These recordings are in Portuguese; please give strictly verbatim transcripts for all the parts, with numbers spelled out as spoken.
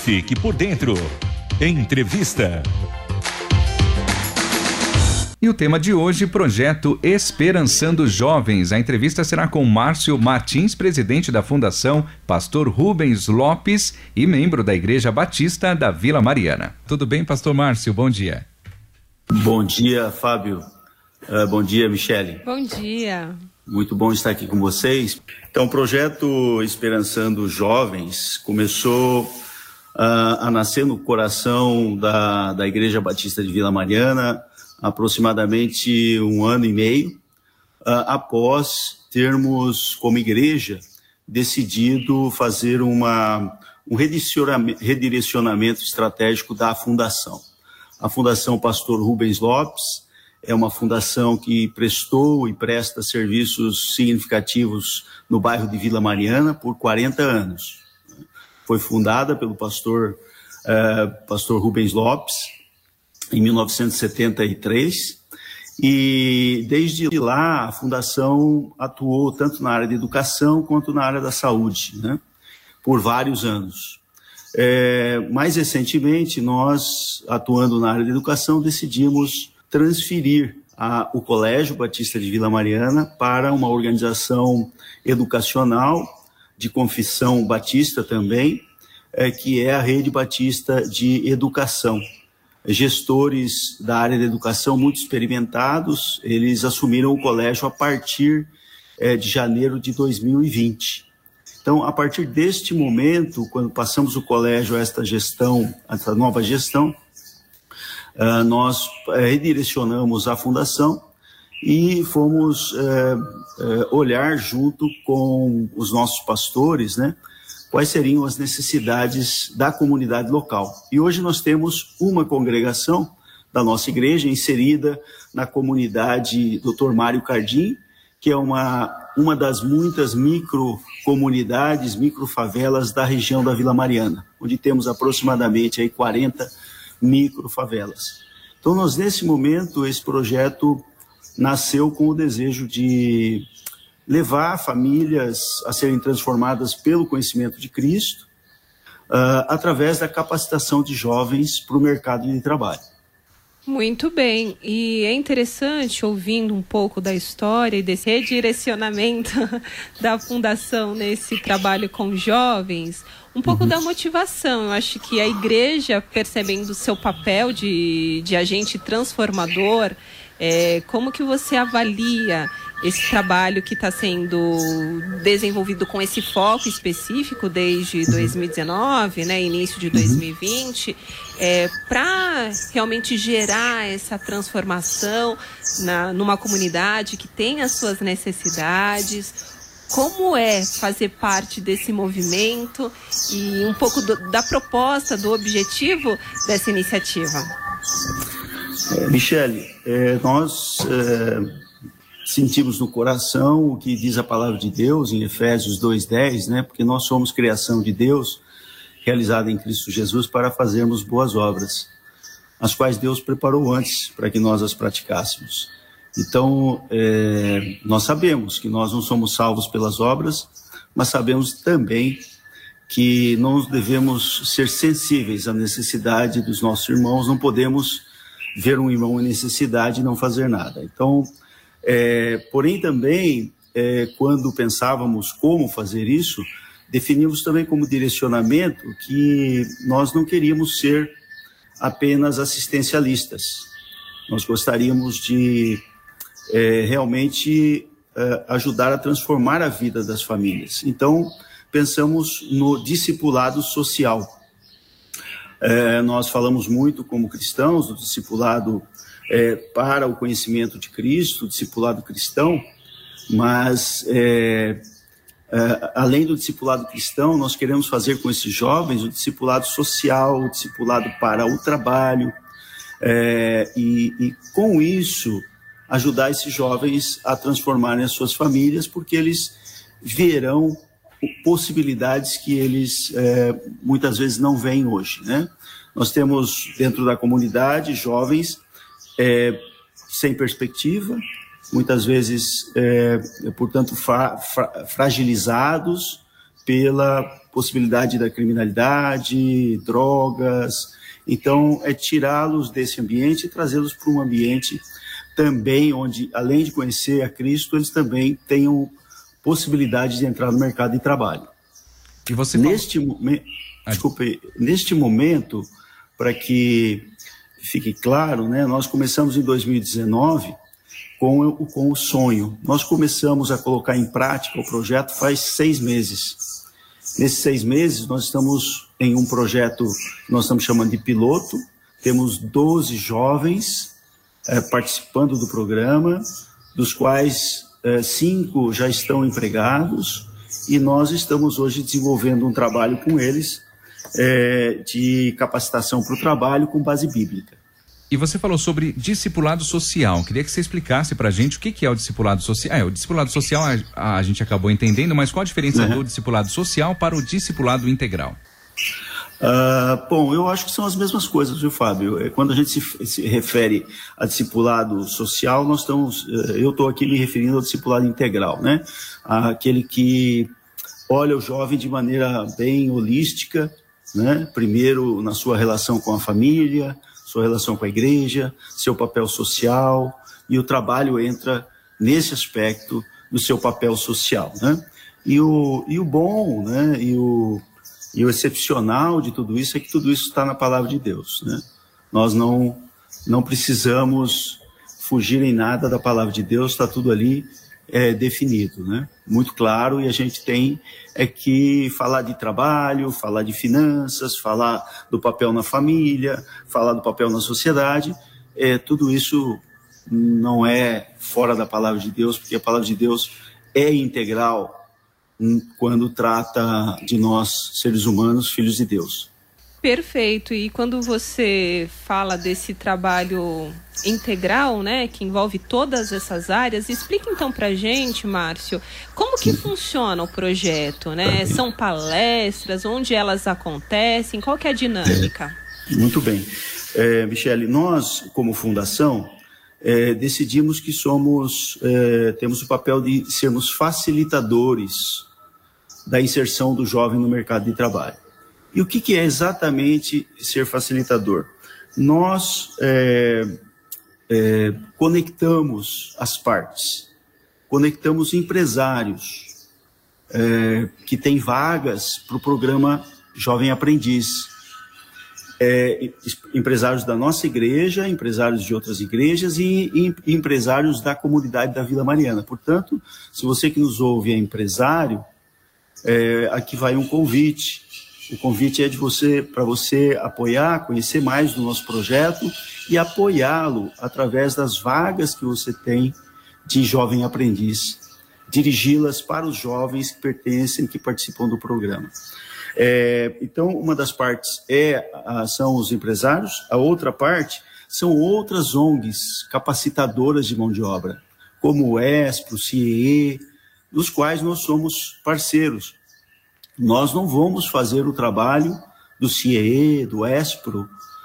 Fique por dentro. Entrevista. E o tema de hoje, projeto Esperançando Jovens. A entrevista será com Márcio Martins, presidente da Fundação Pastor Rubens Lopes e membro da Igreja Batista da Vila Mariana. Tudo bem, pastor Márcio? Bom dia. Bom dia, Fábio. Uh, bom dia, Michele. Bom dia. Muito bom estar aqui com vocês. Então, o projeto Esperançando Jovens começou uh, a nascer no coração da, da Igreja Batista de Vila Mariana aproximadamente um ano e meio, uh, após termos, como igreja, decidido fazer uma, um redirecionamento estratégico da fundação. A Fundação Pastor Rubens Lopes é uma fundação que prestou e presta serviços significativos no bairro de Vila Mariana por quarenta anos. Foi fundada pelo pastor, uh, pastor Rubens Lopes, em mil novecentos e setenta e três, e desde lá a fundação atuou tanto na área de educação quanto na área da saúde, né, por vários anos. É, mais recentemente, nós, atuando na área de educação, decidimos transferir a, o Colégio Batista de Vila Mariana para uma organização educacional de confissão batista também, é, que é a Rede Batista de Educação. Gestores da área da educação muito experimentados, eles assumiram o colégio a partir é, de janeiro de dois mil e vinte. Então, a partir deste momento, quando passamos o colégio a esta gestão, a esta nova gestão, uh, nós é, redirecionamos a fundação e fomos é, é, olhar junto com os nossos pastores, né, quais seriam as necessidades da comunidade local. E hoje nós temos uma congregação da nossa igreja inserida na comunidade doutor Mário Cardim, que é uma, uma das muitas microcomunidades, microfavelas da região da Vila Mariana, onde temos aproximadamente aí quarenta microfavelas. Então nós, nesse momento, esse projeto nasceu com o desejo de levar famílias a serem transformadas pelo conhecimento de Cristo, uh, através da capacitação de jovens para o mercado de trabalho. Muito bem, e é interessante, ouvindo um pouco da história e desse redirecionamento da fundação nesse trabalho com jovens, um pouco uhum. da motivação. Eu acho que a igreja, percebendo o seu papel de, de agente transformador, é, como que você avalia esse trabalho que está sendo desenvolvido com esse foco específico desde dois mil e dezenove, né, início de dois mil e vinte, é, para realmente gerar essa transformação na, numa comunidade que tem as suas necessidades? Como é fazer parte desse movimento e um pouco do, da proposta, do objetivo dessa iniciativa? É, Michele, é, nós... É... sentimos no coração o que diz a palavra de Deus em Efésios dois, dez, né? Porque nós somos criação de Deus, realizada em Cristo Jesus, para fazermos boas obras, as quais Deus preparou antes para que nós as praticássemos. Então, é, nós sabemos que nós não somos salvos pelas obras, mas sabemos também que nós devemos ser sensíveis à necessidade dos nossos irmãos, não podemos ver um irmão em necessidade e não fazer nada. Então, É, porém também, é, quando pensávamos como fazer isso, definimos também como direcionamento que nós não queríamos ser apenas assistencialistas. Nós gostaríamos de é, realmente é, ajudar a transformar a vida das famílias. Então, pensamos no discipulado social. É, nós falamos muito como cristãos do discipulado É, para o conhecimento de Cristo, o discipulado cristão, mas é, é, além do discipulado cristão, nós queremos fazer com esses jovens o discipulado social, o discipulado para o trabalho, é, e, e com isso ajudar esses jovens a transformarem as suas famílias, porque eles verão possibilidades que eles é, muitas vezes não veem hoje, né? Nós temos dentro da comunidade jovens É, sem perspectiva, muitas vezes, é, portanto, fra, fra, fragilizados pela possibilidade da criminalidade, drogas. Então, é tirá-los desse ambiente e trazê-los para um ambiente também onde, além de conhecer a Cristo, eles também tenham possibilidade de entrar no mercado de trabalho. E você neste, momen... Desculpe, neste momento, para que fique claro, né, nós começamos em dois mil e dezenove com o, com o sonho. Nós começamos a colocar em prática o projeto faz seis meses. Nesses seis meses, nós estamos em um projeto que nós estamos chamando de piloto. Temos doze jovens é, participando do programa, dos quais é, cinco já estão empregados, e nós estamos hoje desenvolvendo um trabalho com eles é, de capacitação para o trabalho com base bíblica. E você falou sobre discipulado social. Queria que você explicasse para a gente o que, que é o discipulado social. É, o discipulado social a, a gente acabou entendendo, mas qual a diferença uhum. do discipulado social para o discipulado integral? Uh, bom, eu acho que são as mesmas coisas, viu, Fábio? Quando a gente se, se refere a discipulado social, nós estamos, eu estou aqui me referindo ao discipulado integral, né? Aquele que olha o jovem de maneira bem holística, né? Primeiro na sua relação com a família, sua relação com a igreja, seu papel social, e o trabalho entra nesse aspecto do seu papel social, né? E o, e o bom, né? E o, e o excepcional de tudo isso é que tudo isso está na palavra de Deus, né? Nós não, não precisamos fugir em nada da palavra de Deus, está tudo ali é, definido, né? Muito claro, e a gente tem é que falar de trabalho, falar de finanças, falar do papel na família, falar do papel na sociedade, é, tudo isso não é fora da palavra de Deus, porque a palavra de Deus é integral quando trata de nós, seres humanos, filhos de Deus. Perfeito. E quando você fala desse trabalho integral, né, que envolve todas essas áreas, explica então pra gente, Márcio, como que funciona o projeto, né? São palestras, onde elas acontecem, qual que é a dinâmica? Muito bem. É, Michele, nós, como fundação, é, decidimos que somos, é, temos o papel de sermos facilitadores da inserção do jovem no mercado de trabalho. E o que, que é exatamente ser facilitador? Nós é, é, conectamos as partes, conectamos empresários é, que têm vagas para o programa Jovem Aprendiz, é, empresários da nossa igreja, empresários de outras igrejas e, e, e empresários da comunidade da Vila Mariana. Portanto, se você que nos ouve é empresário, é, aqui vai um convite. O convite é de você, para você apoiar, conhecer mais do nosso projeto e apoiá-lo através das vagas que você tem de jovem aprendiz, dirigi-las para os jovens que pertencem, que participam do programa. É, então, uma das partes é, são os empresários, a outra parte são outras O N Gs capacitadoras de mão de obra, como o ESPRO, o C I E, dos quais nós somos parceiros. Nós não vamos fazer o trabalho do C I E, do ESPRO,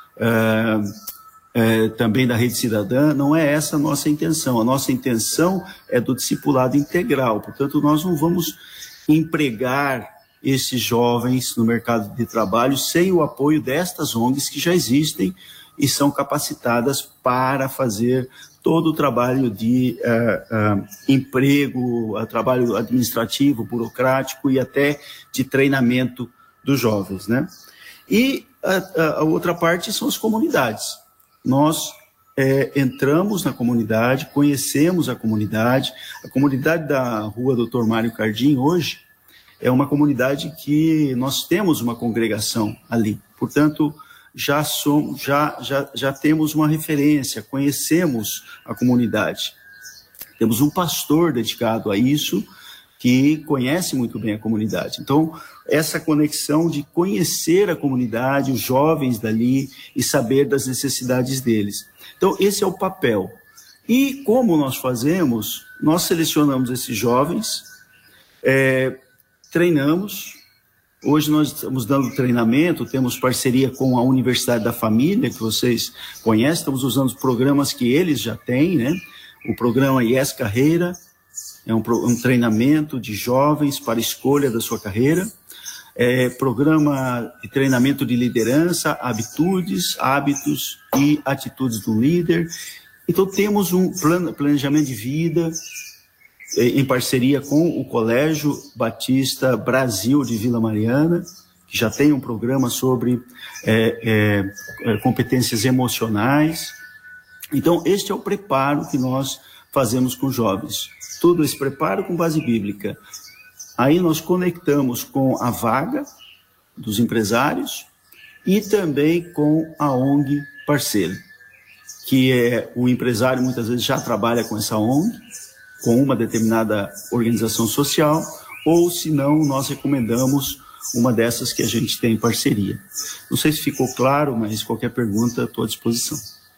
é, é, também da Rede Cidadã, não é essa a nossa intenção. A nossa intenção é do discipulado integral, portanto, nós não vamos empregar esses jovens no mercado de trabalho sem o apoio destas O N Gs que já existem e são capacitadas para fazer todo o trabalho de uh, uh, emprego, uh, trabalho administrativo, burocrático e até de treinamento dos jovens, né? E a, a outra parte são as comunidades. Nós é, entramos na comunidade, conhecemos a comunidade. A comunidade da Rua doutor Mário Cardim hoje é uma comunidade que nós temos uma congregação ali. Portanto, Já, somos, já, já, já temos uma referência, conhecemos a comunidade. Temos um pastor dedicado a isso, que conhece muito bem a comunidade. Então, essa conexão de conhecer a comunidade, os jovens dali, e saber das necessidades deles. Então, esse é o papel. E como nós fazemos? Nós selecionamos esses jovens, é, treinamos. Hoje nós estamos dando treinamento, temos parceria com a Universidade da Família, que vocês conhecem, estamos usando os programas que eles já têm, né? O programa I E S Carreira, é um, um treinamento de jovens para escolha da sua carreira, é, programa de treinamento de liderança, habitudes, hábitos e atitudes do líder. Então temos um plano, planejamento de vida em parceria com o Colégio Batista Brasil de Vila Mariana, que já tem um programa sobre é, é, competências emocionais. Então, este é o preparo que nós fazemos com jovens. Todo esse preparo com base bíblica. Aí nós conectamos com a vaga dos empresários e também com a O N G parceira, que é o empresário muitas vezes já trabalha com essa O N G, com uma determinada organização social, ou se não, nós recomendamos uma dessas que a gente tem em parceria. Não sei se ficou claro, mas qualquer pergunta, estou à disposição.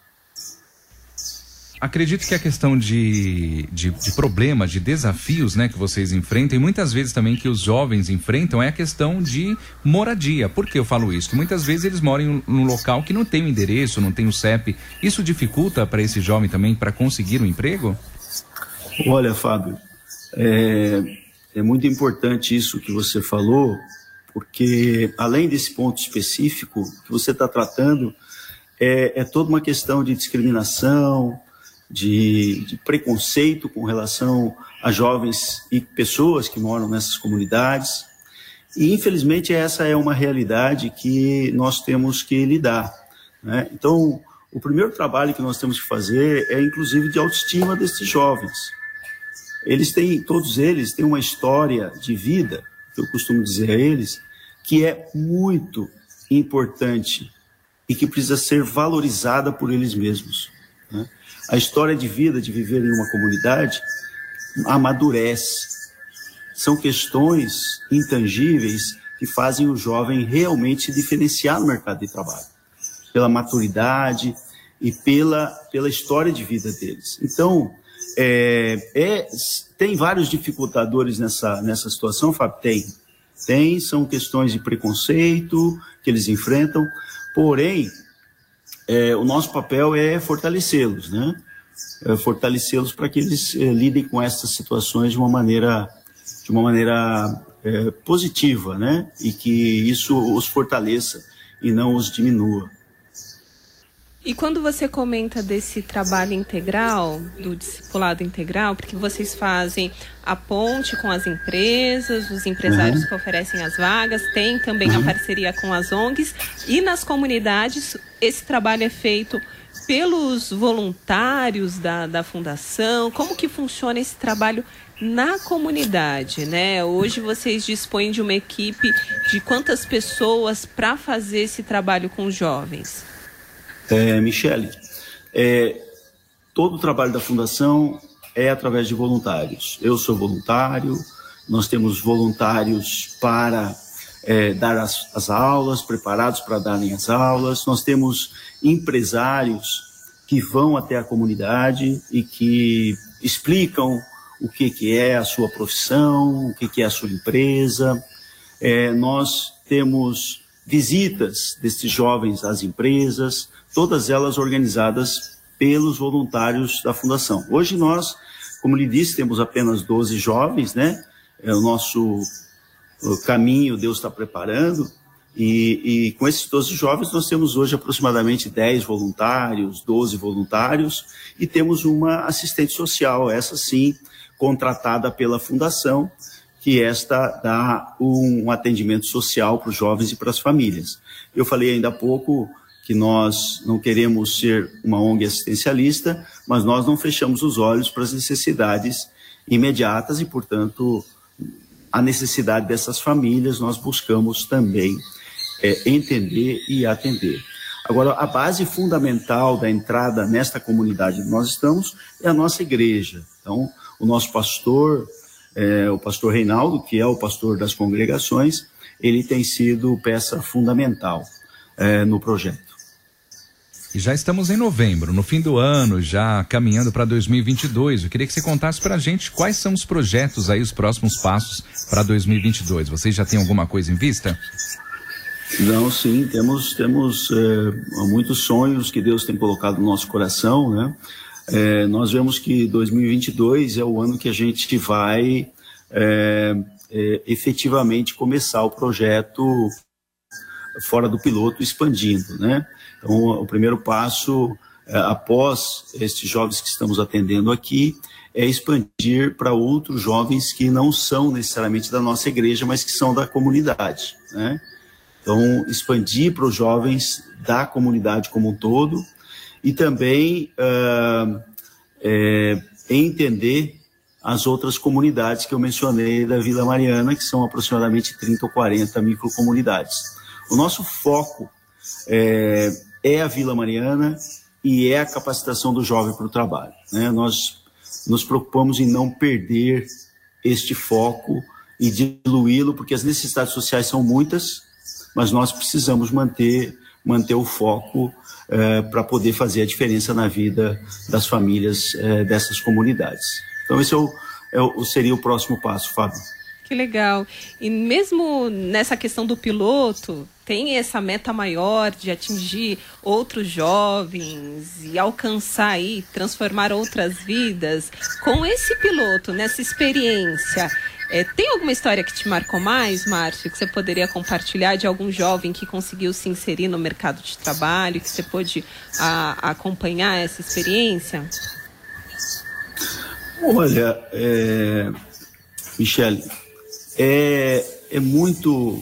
Acredito que a questão de, de, de problemas, de desafios, né, que vocês enfrentam, e muitas vezes também que os jovens enfrentam, é a questão de moradia. Por que eu falo isso? Que muitas vezes eles moram em um local que não tem o endereço, não tem o C E P. Isso dificulta para esse jovem também para conseguir um emprego? Olha, Fábio, é, é muito importante isso que você falou, porque além desse ponto específico que você está tratando, é, é toda uma questão de discriminação, de, de preconceito com relação a jovens e pessoas que moram nessas comunidades. E, infelizmente, essa é uma realidade que nós temos que lidar, né? Então, o primeiro trabalho que nós temos que fazer é, inclusive, de autoestima desses jovens. Eles têm, todos eles têm uma história de vida, que eu costumo dizer a eles, que é muito importante e que precisa ser valorizada por eles mesmos, né? A história de vida de viver em uma comunidade amadurece. São questões intangíveis que fazem o jovem realmente se diferenciar no mercado de trabalho, pela maturidade e pela, pela história de vida deles. Então, é, é, tem vários dificultadores nessa, nessa situação, Fábio? Tem. Tem, são questões de preconceito que eles enfrentam, porém, é, o nosso papel é fortalecê-los, né? É fortalecê-los para que eles é, lidem com essas situações de uma maneira, de uma maneira é, positiva, né? E que isso os fortaleça e não os diminua. E quando você comenta desse trabalho integral, do discipulado integral, porque vocês fazem a ponte com as empresas, os empresários uhum. que oferecem as vagas, tem também uhum. a parceria com as O N Gs, e nas comunidades esse trabalho é feito pelos voluntários da, da fundação. Como que funciona esse trabalho na comunidade, né? Hoje vocês dispõem de uma equipe de quantas pessoas para fazer esse trabalho com os jovens? É, Michele, é, todo o trabalho da Fundação é através de voluntários. Eu sou voluntário, nós temos voluntários para é, dar as, as aulas, preparados para darem as aulas, nós temos empresários que vão até a comunidade e que explicam o que, que é a sua profissão, o que, que é a sua empresa. É, nós temos visitas desses jovens às empresas, todas elas organizadas pelos voluntários da Fundação. Hoje nós, como lhe disse, temos apenas doze jovens, né? É o nosso o caminho Deus está preparando, e, e com esses doze jovens nós temos hoje aproximadamente dez voluntários, doze voluntários, e temos uma assistente social, essa sim, contratada pela Fundação, que esta dá um atendimento social para os jovens e para as famílias. Eu falei ainda há pouco que nós não queremos ser uma O N G assistencialista, mas nós não fechamos os olhos para as necessidades imediatas e, portanto, a necessidade dessas famílias nós buscamos também é, entender e atender. Agora, a base fundamental da entrada nesta comunidade que nós estamos é a nossa igreja. Então, o nosso pastor, é, o pastor Reinaldo, que é o pastor das congregações, ele tem sido peça fundamental é, no projeto. E já estamos em novembro, no fim do ano, já caminhando para dois mil e vinte e dois. Eu queria que você contasse para a gente quais são os projetos aí, os próximos passos para dois mil e vinte e dois. Vocês já têm alguma coisa em vista? Não, sim, temos, temos é, muitos sonhos que Deus tem colocado no nosso coração, né? é, nós vemos que dois mil e vinte e dois é o ano que a gente vai é, é, efetivamente começar o projeto fora do piloto, expandindo, né? Então, o primeiro passo, é, após estes jovens que estamos atendendo aqui, é expandir para outros jovens que não são necessariamente da nossa igreja, mas que são da comunidade, né? Então, expandir para os jovens da comunidade como um todo e também uh, é, entender as outras comunidades que eu mencionei da Vila Mariana, que são aproximadamente trinta ou quarenta microcomunidades. O nosso foco é, é a Vila Mariana e é a capacitação do jovem para o trabalho, né? Nós nos preocupamos em não perder este foco e diluí-lo, porque as necessidades sociais são muitas, mas nós precisamos manter, manter o foco eh, para poder fazer a diferença na vida das famílias eh, dessas comunidades. Então esse é o, é o, seria o próximo passo, Fábio. Que legal. E mesmo nessa questão do piloto, tem essa meta maior de atingir outros jovens e alcançar aí, transformar outras vidas. Com esse piloto, nessa experiência, é, tem alguma história que te marcou mais, Márcio, que você poderia compartilhar de algum jovem que conseguiu se inserir no mercado de trabalho, que você pôde a, acompanhar essa experiência? Olha, é... Michele, É, é muito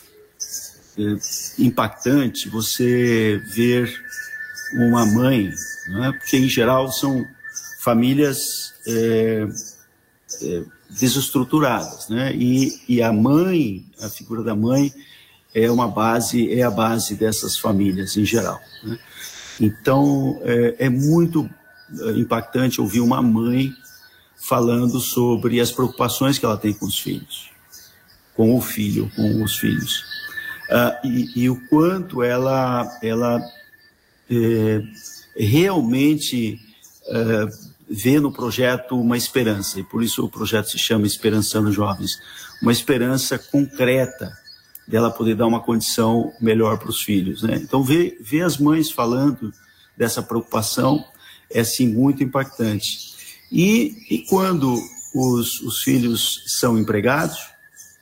é, impactante você ver uma mãe, né? Porque em geral são famílias é, é, desestruturadas, né? E, e a mãe, a figura da mãe é uma base, é a base dessas famílias em geral, né? Então é, é muito impactante ouvir uma mãe falando sobre as preocupações que ela tem com os filhos. com o filho, com os filhos. Uh, e, e o quanto ela, ela é, realmente é, vê no projeto uma esperança, e por isso o projeto se chama Esperançando Jovens, uma esperança concreta dela poder dar uma condição melhor para os filhos, né? Então, ver, ver as mães falando dessa preocupação é, assim, muito impactante. E, e quando os, os filhos são empregados,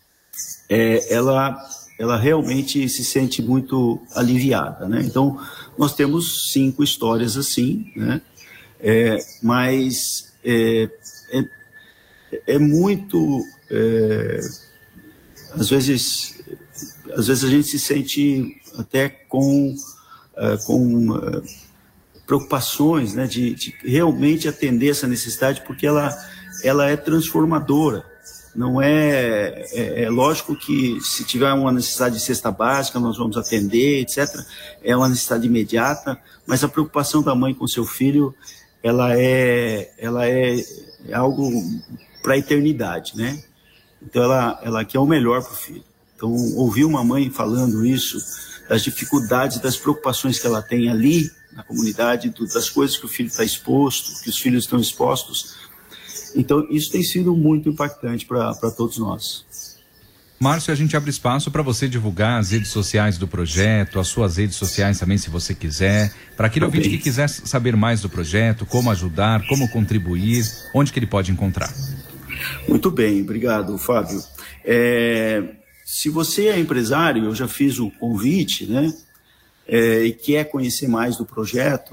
É, ela, ela realmente se sente muito aliviada, né? Então, nós temos cinco histórias assim, né? É, mas é, é, é muito... É, às vezes, às vezes a gente se sente até com, uh, com uh, preocupações, né? De, de realmente atender essa necessidade, porque ela, ela é transformadora. Não é, é, é lógico que se tiver uma necessidade de cesta básica, nós vamos atender, etcétera. É uma necessidade imediata, mas a preocupação da mãe com seu filho, ela é, ela é, é algo para a eternidade, né? Então ela, ela quer o melhor para o filho. Então ouvir uma mãe falando isso, das dificuldades, das preocupações que ela tem ali na comunidade, do, das coisas que o filho está exposto, que os filhos estão expostos. Então, isso tem sido muito impactante para todos nós. Márcio, a gente abre espaço para você divulgar as redes sociais do projeto, as suas redes sociais também, se você quiser. Para aquele okay. ouvinte que quiser saber mais do projeto, como ajudar, como contribuir, onde que ele pode encontrar? Muito bem, obrigado, Fábio. É, se você é empresário, eu já fiz o convite, né? É, e quer conhecer mais do projeto,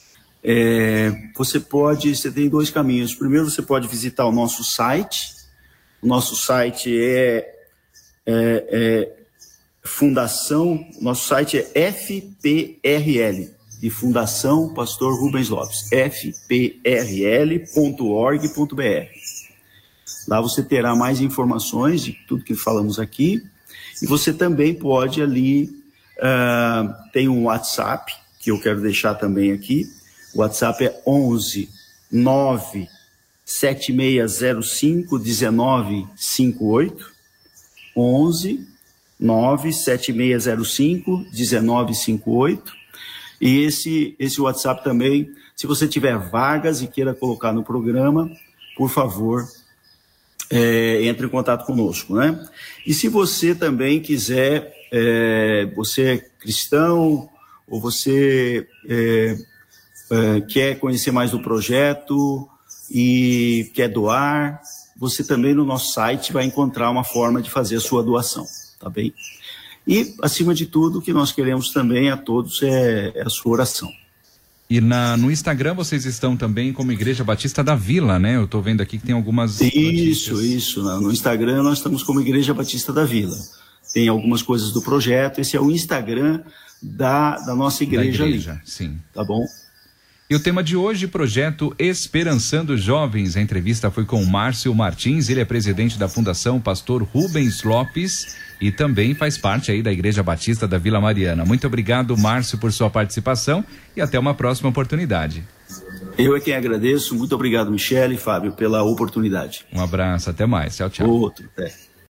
É, você pode, você tem dois caminhos. Primeiro, você pode visitar o nosso site. O nosso site é, é, é Fundação, nosso site é F P R L, de Fundação Pastor Rubens Lopes, f p r l ponto org ponto b r. Lá você terá mais informações de tudo que falamos aqui. E você também pode ali, uh, tem um WhatsApp, que eu quero deixar também aqui. O WhatsApp é onze nove sete seis zero cinco um nove cinco oito. onze nove sete seis zero cinco um nove cinco oito. E esse, esse WhatsApp também, se você tiver vagas e queira colocar no programa, por favor, é, entre em contato conosco, né? E se você também quiser, é, você é cristão, ou você... É, é, quer conhecer mais do projeto e quer doar, você também no nosso site vai encontrar uma forma de fazer a sua doação, tá bem? E, acima de tudo, o que nós queremos também a todos é, é a sua oração. E na, no Instagram vocês estão também como Igreja Batista da Vila, né? Eu estou vendo aqui que tem algumas Isso, notícias. isso. No Instagram nós estamos como Igreja Batista da Vila. Tem algumas coisas do projeto. Esse é o Instagram da, da nossa igreja, da igreja ali. Sim. Tá bom? E o tema de hoje, projeto Esperançando Jovens. A entrevista foi com o Márcio Martins, ele é presidente da Fundação Pastor Rubens Lopes e também faz parte aí da Igreja Batista da Vila Mariana. Muito obrigado, Márcio, por sua participação e até uma próxima oportunidade. Eu é quem agradeço. Muito obrigado, Michele e Fábio, pela oportunidade. Um abraço, até mais. Tchau, tchau. Outro, até.